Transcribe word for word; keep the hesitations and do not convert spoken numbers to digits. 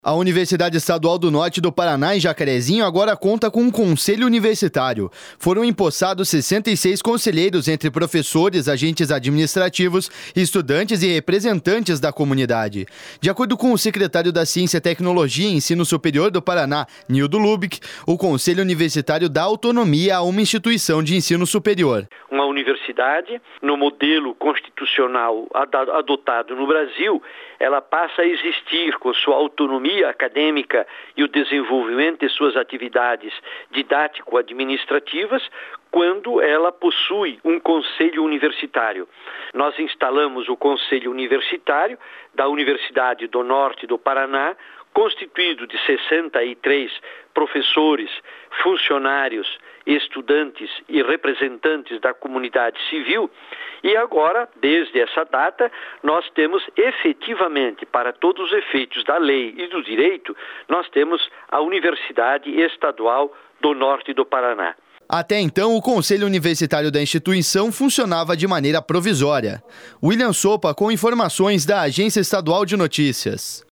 A Universidade Estadual do Norte do Paraná, em Jacarezinho, agora conta com um conselho universitário. Foram empossados sessenta e seis conselheiros entre professores, agentes administrativos, estudantes e representantes da comunidade. De acordo com o secretário da Ciência, Tecnologia e Ensino Superior do Paraná, Nildo Lubick, o conselho universitário dá autonomia a uma instituição de ensino superior. Uma universidade, no modelo constitucional adotado no Brasil, ela passa a existir com sua autonomia acadêmica e o desenvolvimento de suas atividades didático-administrativas quando ela possui um conselho universitário. Nós instalamos o Conselho Universitário da Universidade do Norte do Paraná, constituído de sessenta e três professores, funcionários, estudantes e representantes da comunidade civil, e agora, desde essa data, nós temos efetivamente, para todos os efeitos da lei e do direito, nós temos a Universidade Estadual do Norte do Paraná. Até então, o conselho universitário da instituição funcionava de maneira provisória. William Sopa, com informações da Agência Estadual de Notícias.